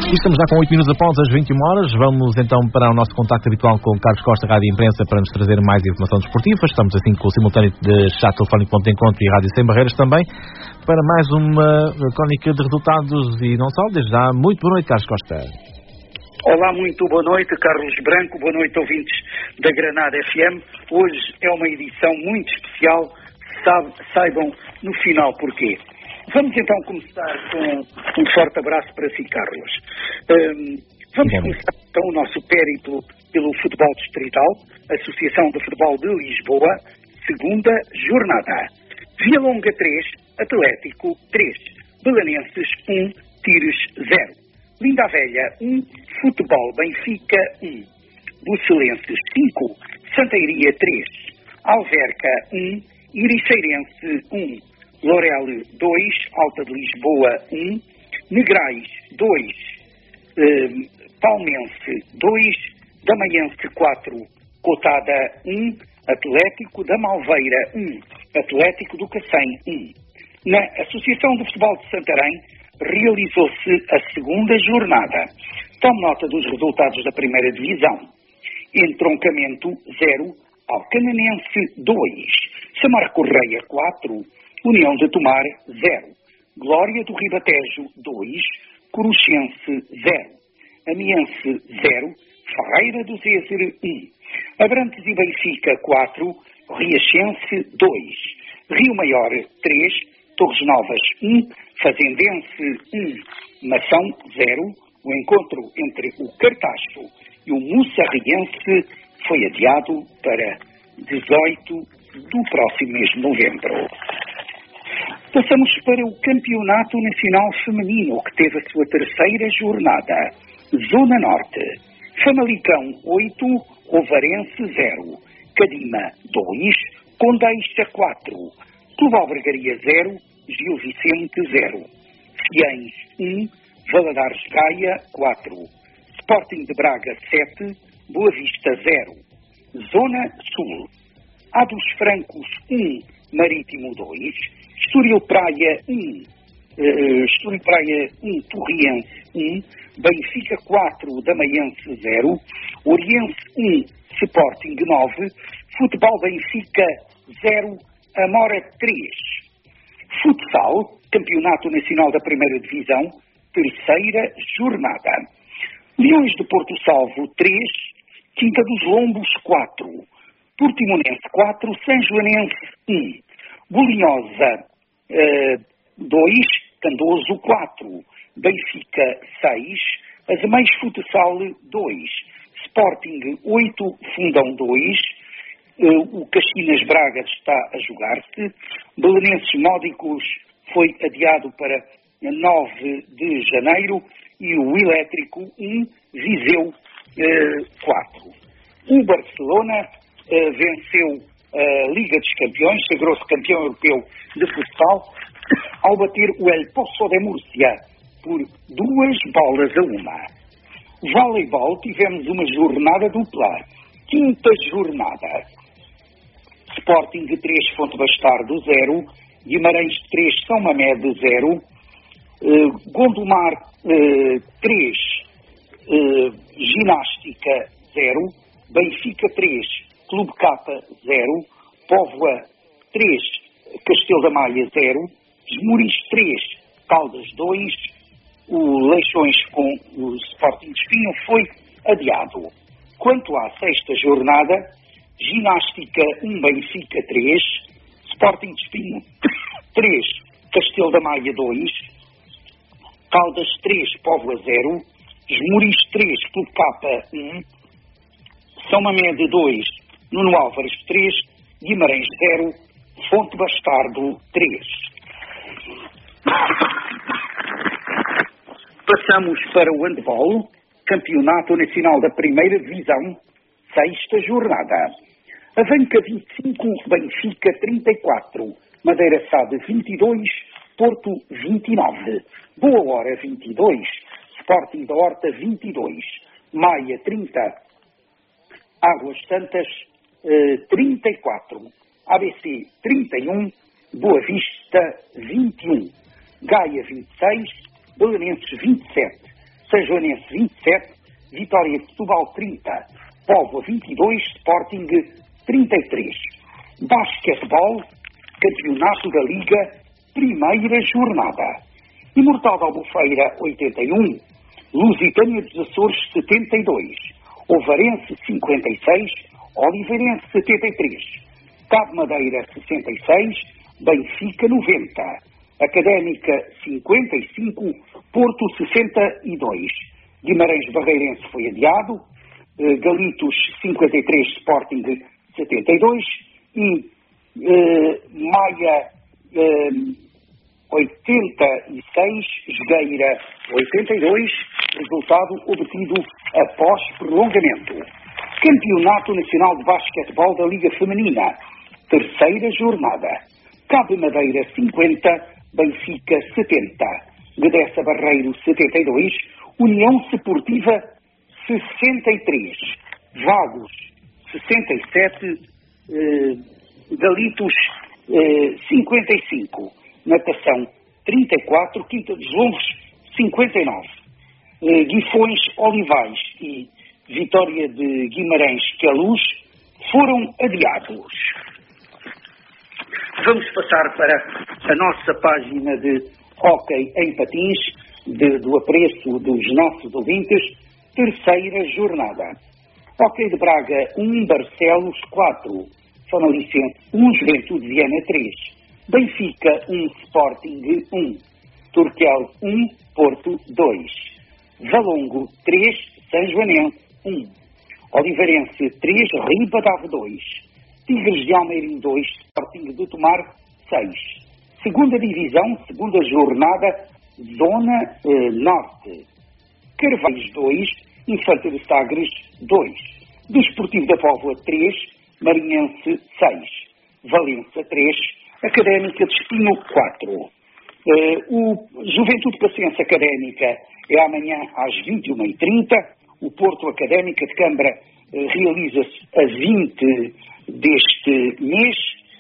E estamos já com 8 minutos após as 21 horas. Vamos então para o nosso contacto habitual com o Carlos Costa, Rádio Imprensa, para nos trazer mais informação desportiva. Estamos assim com o simultâneo de chat telefónico Ponto de Encontro e Rádio Sem Barreiras também, para mais uma crónica de resultados e não só. Desde já, muito boa noite, Carlos Costa. Olá, muito boa noite, Carlos Branco, boa noite, ouvintes da Granada FM. Hoje é uma edição muito especial, saibam no final porquê. Vamos então começar com um forte abraço para si, Carlos. Vamos começar então o nosso périplo pelo futebol distrital, Associação de Futebol de Lisboa, segunda jornada. Via Longa 3, Atlético 3, Belenenses 1, Tires 0. Linda a Velha 1, Futebol Benfica 1, Bucelenses 5, Santeiria 3, Alverca 1, Irixeirense 1, Lorel 2, Alta de Lisboa 1, Negrais 2, Palmense 2, Damaiense 4, Cotada 1, Atlético da Malveira 1, Atlético do Cacém 1. Na Associação de Futebol de Santarém realizou-se a segunda jornada. Tome nota dos resultados da primeira divisão. Entroncamento 0, Alcananense 2, Samar Correia 4, União de Tomar 0, Glória do Ribatejo 2, Coruchense 0, Amiense 0, Ferreira do Zézer 1, Abrantes e Benfica 4, Riachense 2, Rio Maior 3, Torres Novas 1, Fazendense 1, Mação 0. O encontro entre o Cartacho e o Mussarriense foi adiado para 18 do próximo mês de novembro. Passamos para o Campeonato Nacional Feminino, que teve a sua terceira jornada. Zona Norte, Famalicão 8, Ovarense 0, Cadima 2, Condeixa 4, Clube Albergaria 0, Gil Vicente 0, Fiães 1, Valadares Gaia 4, Sporting de Braga 7, Boa Vista 0, Zona Sul, A dos Francos 1, Marítimo 2, Estoril Praia 1, Torriense 1, Benfica 4, Damaiense 0, Oriense 1, Sporting 9, Futebol Benfica 0, Amora 3. Futsal, Campeonato Nacional da Primeira Divisão, terceira jornada. Leões de Porto Salvo 3, Quinta dos Lombos 4, Portimonense 4, São Joanense 1, Bolinhosa 2, Candoso 4, Benfica 6, Azemais Futsal 2, Sporting 8, Fundão 2, o Caxinas Braga está a jogar-se, Belenenses Módicos foi adiado para 9 de janeiro e o Elétrico 1, Viseu 4. O Barcelona venceu a Liga dos Campeões, sagrou-se campeão europeu de futsal, ao bater o El Pozo de Múrcia por 2-1. Voleibol, tivemos uma jornada dupla. Quinta jornada. Sporting 3, Fonte Bastardo 0, Guimarães 3, São Mamede 0, Gondomar 3, Ginástica 0, Benfica 3, Clube Capa 0, Póvoa 3, Castelo da Malha 0, Esmoriz 3, Caldas 2, o Leixões com o Sporting de Espinho foi adiado. Quanto à sexta jornada, Ginástica 1, Benfica 3, Sporting de Espinho 3, Castelo da Malha 2, Caldas 3, Póvoa 0, Esmoriz 3, Clube Capa 1, São Mamede 2, Nuno Álvares 3, Guimarães 0, Fonte Bastardo 3. Passamos para o handball, Campeonato Nacional da Primeira Divisão, sexta jornada. Avanca 25, Benfica 34, Madeira Sade 22, Porto 29, Boa Hora 22, Sporting da Horta 22, Maia 30, Águas Santas 34, ABC 31, Boa Vista 21, Gaia 26, Belenenses 27, Sanjoanense 27, Vitória de Setúbal 30, Póvoa 22, Sporting 33. Basquetebol, Campeonato da Liga, primeira jornada. Imortal da Albufeira 81, Lusitânia dos Açores 72, Ovarense 56, Oliveirense 73, Cabo Madeira 66, Benfica 90, Académica 55, Porto 62, Guimarães Barreirense foi adiado, Galitos 53, Sporting 72 e Maia 86, Jogueira 82, resultado obtido após prolongamento. Campeonato Nacional de Basquetebol da Liga Feminina, terceira jornada. Cabo Madeira 50, Benfica 70, Gedessa Barreiro 72, União Sportiva 63, Vagos 67, Galitos 55, Natação 34, Quinta dos Lombos 59, Guifões Olivais e Vitória de Guimarães Queluz foram adiados. Vamos passar para a nossa página de hóquei em patins, do apreço dos nossos ouvintes, terceira jornada. Hóquei de Braga 1, Barcelos 4, Famalicense 1, Juventude Viana 3, Benfica 1, Sporting 1, Turquel 1, Porto 2, Valongo 3, Sanjoanense 1, Oliveirense 3, Ribadave 2, Tigres de Almeirim 2, Sporting de Tomar 6. Segunda divisão, segunda jornada, Zona Norte. Carvalhos 2, Infante de Sagres 2, Desportivo da Póvoa 3, Marinhense 6, Valença 3, Académica de Espinho 4. O Juventude Paciência Académica é amanhã às 21h30. O Porto Académica de Câmara realiza-se a 20 deste mês.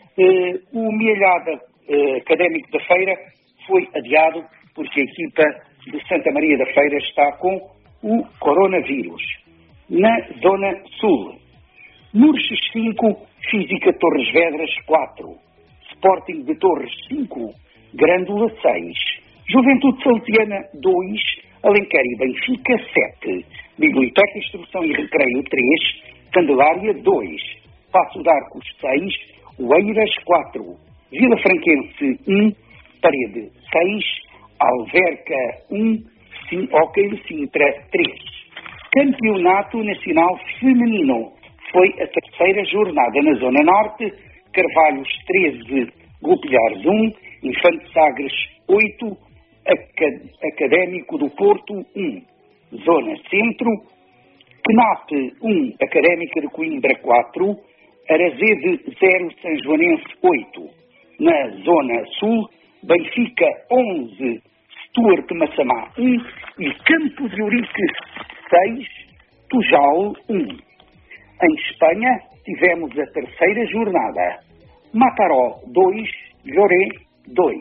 O Mielhada Académico da Feira foi adiado porque a equipa de Santa Maria da Feira está com o coronavírus. Na Zona Sul, Murches 5, Física Torres Vedras 4, Sporting de Torres 5, Grândola 6, Juventude Salesiana 2, Alenquer e Benfica 7, Biblioteca, Instrução e Recreio 3, Candelária 2, Passo de Arcos 6, Oeiras 4, Vila Franquense 1, Parede 6, Alverca 1, Hóquei de Sintra 3. Campeonato Nacional Feminino. Foi a terceira jornada na Zona Norte. Carvalhos 13, Golpilhares 1, Infante Sagres 8, Académico do Porto 1. Zona Centro, CNAP 1, Académica de Coimbra 4, Arazede 0, Sanjoanense 8. Na Zona Sul, Benfica 11, Stuart Massamá 1 e Campo de Ourique 6, Tujal 1. Em Espanha, tivemos a terceira jornada. Mataró 2, Lloré 2.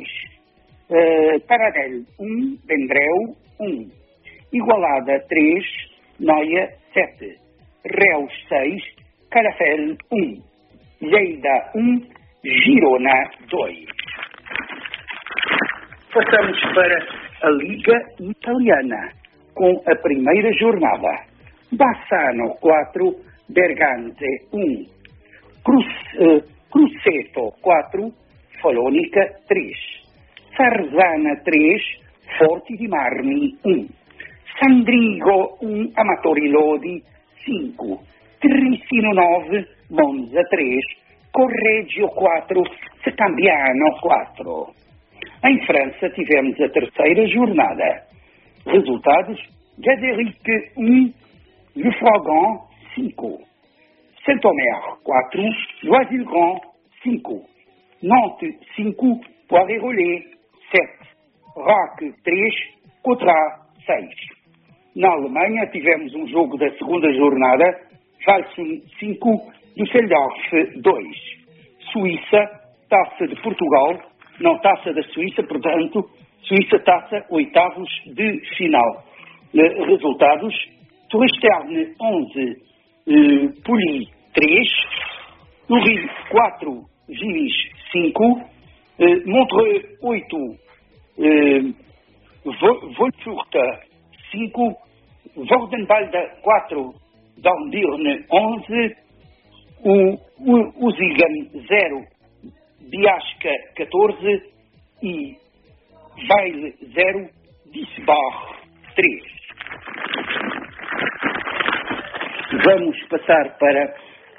Paradel 1, Vendreu 1. Igualada 3, Noia 7. Reus 6, Calafel 1. Lleida 1, Girona 2. Passamos para a Liga Italiana, com a primeira jornada. Bassano 4, Bergante 1. Cruzeto 4, Folónica 3. Sarzana 3, Forti di Marmi 1. Sandrigo 1, Amatori Lodi 5. Trissino 9, Monza 3. Correggio 4, Secambiano 4. Em França tivemos a terceira jornada. Resultados: Gaderique 1, Le Frogan 5. Saint-Omer 4, Loisy-le-Grand 5. Nantes 5, Poiré-Rollet 7. Roque 3, Coutras 6. Na Alemanha tivemos um jogo da segunda jornada, Walsum 5, Düsseldorf 2. Suíça, Taça de Portugal, não Taça da Suíça, portanto, Suíça Taça, oitavos de final. Resultados: Touristerne 11, Poli 3, Louris 4, Vilis 5, Montreux 8, Wolfurt 5, Vordenbalde 4, Dornbirn 11, Uzigan 0, Biasca 14 e Weil 0, Disbach 3. Vamos passar para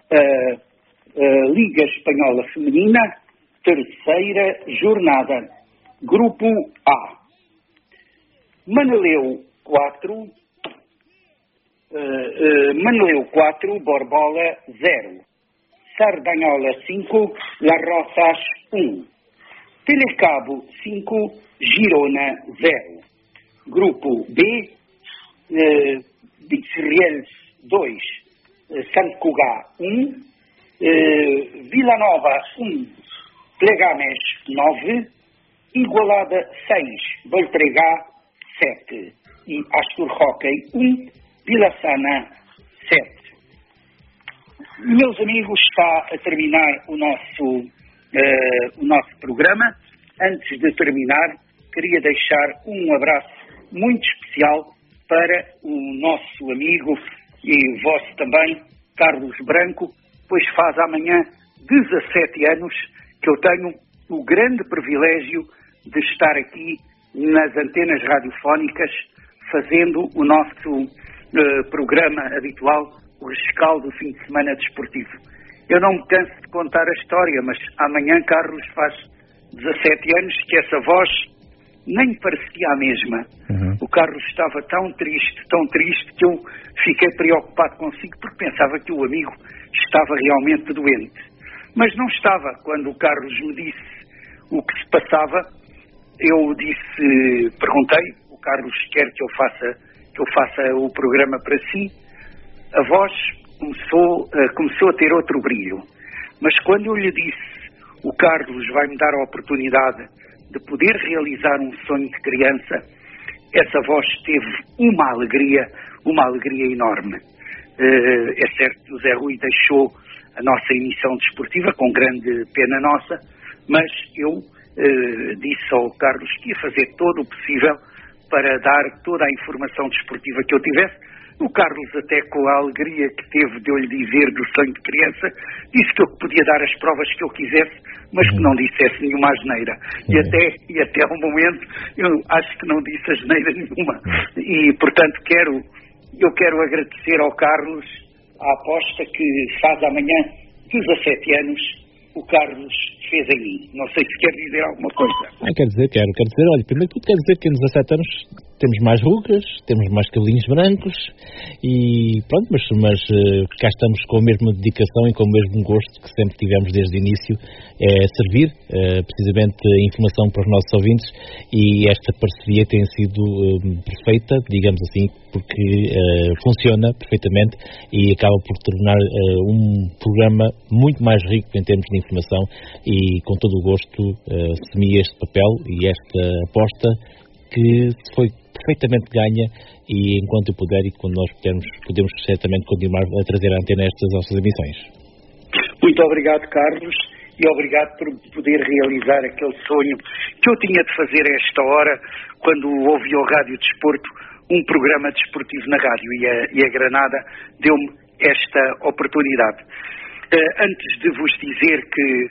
a Liga Espanhola Feminina, terceira jornada. Grupo A. Maneleu 4, Borbola 0. Sardanhola 5, Las Rozas 1. Telecabo 5, Girona 0. Grupo B. Bixriels 2, Sant Cugat 1, Vila Nova 1, Pleganes 9, Igualada 6, Voltregá 7 e Astur Hockey 1, Vila Sana 7. Meus amigos, está a terminar o nosso programa. Antes de terminar, queria deixar um abraço muito especial para o nosso amigo e vosso também, Carlos Branco, pois faz amanhã 17 anos que eu tenho o grande privilégio de estar aqui nas antenas radiofónicas fazendo o nosso programa habitual, o rescaldo do fim de semana desportivo. Eu não me canso de contar a história, mas amanhã Carlos faz 17 anos que essa voz nem parecia a mesma. O Carlos estava tão triste, que eu fiquei preocupado consigo porque pensava que o amigo estava realmente doente. Mas não estava. Quando o Carlos me disse o que se passava, eu perguntei, o Carlos quer que eu faça o programa para si. A voz começou a ter outro brilho. Mas quando eu lhe disse, o Carlos vai-me dar a oportunidade de poder realizar um sonho de criança, essa voz teve uma alegria enorme. É certo que o Zé Rui deixou a nossa emissão desportiva, com grande pena nossa, mas eu disse ao Carlos que ia fazer todo o possível para dar toda a informação desportiva que eu tivesse. O Carlos, até com a alegria que teve de eu lhe dizer do sonho de criança, disse que eu podia dar as provas que eu quisesse, mas que não dissesse nenhuma asneira. E até ao momento eu acho que não disse asneira nenhuma. E, portanto, eu quero agradecer ao Carlos a aposta que faz amanhã 17 anos o Carlos fez em mim. Não sei se quer dizer alguma coisa. Quero dizer, olha, primeiro tudo quer dizer que em 17 anos temos mais rugas, temos mais cabelinhos brancos e pronto, mas cá estamos com a mesma dedicação e com o mesmo gosto que sempre tivemos desde o início, servir precisamente a informação para os nossos ouvintes, e esta parceria tem sido perfeita, digamos assim, porque funciona perfeitamente e acaba por tornar um programa muito mais rico em termos de informação, e com todo o gosto assumi este papel e esta aposta que foi perfeitamente ganha, e enquanto eu puder e quando nós podemos certamente continuar a trazer à antena estas nossas emissões. Muito obrigado, Carlos, e obrigado por poder realizar aquele sonho que eu tinha de fazer a esta hora, quando ouvi ao Rádio Desporto um programa desportivo na rádio, e a Granada deu-me esta oportunidade. Antes de vos dizer que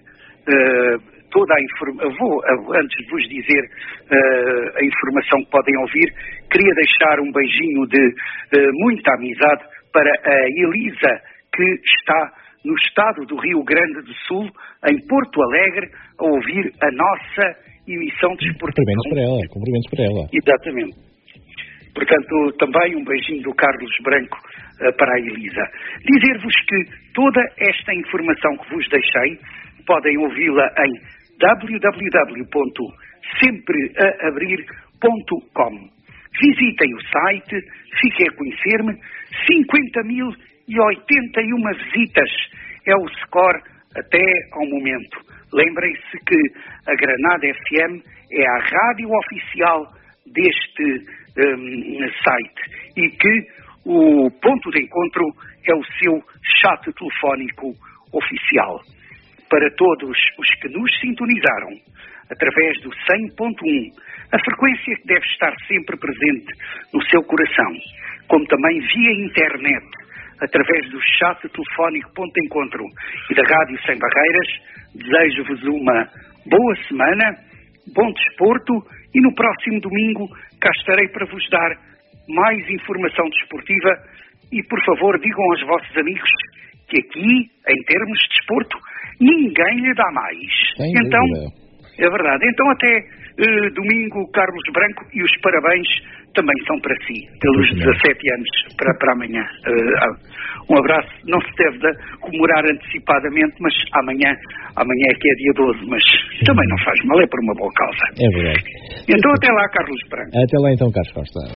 antes de vos dizer a informação que podem ouvir, queria deixar um beijinho de muita amizade para a Elisa, que está no estado do Rio Grande do Sul, em Porto Alegre, a ouvir a nossa emissão desportiva. Cumprimentos para ela. Exatamente. Portanto, também um beijinho do Carlos Branco para a Elisa. Dizer-vos que toda esta informação que vos deixei podem ouvi-la em www.sempreaabrir.com. Visitem o site, fiquem a conhecer-me. 50.081 visitas é o score até ao momento. Lembrem-se que a Granada FM é a rádio oficial deste site e que o ponto de encontro é o seu chat telefónico oficial. Para todos os que nos sintonizaram através do 100.1, a frequência que deve estar sempre presente no seu coração, como também via internet, através do chat telefónico Ponto de Encontro e da Rádio Sem Barreiras, desejo-vos uma boa semana, bom desporto e no próximo domingo cá estarei para vos dar mais informação desportiva e, por favor, digam aos vossos amigos que aqui, em termos de desporto, ninguém lhe dá mais. Então, é verdade. Então, até domingo, Carlos Branco, e os parabéns também são para si, pelos 17 anos para amanhã. Um abraço, não se deve comemorar antecipadamente, mas amanhã é que é dia 12, mas também não faz mal, é por uma boa causa. É verdade. Então, até lá, Carlos Branco. Até lá, então, Carlos Costa.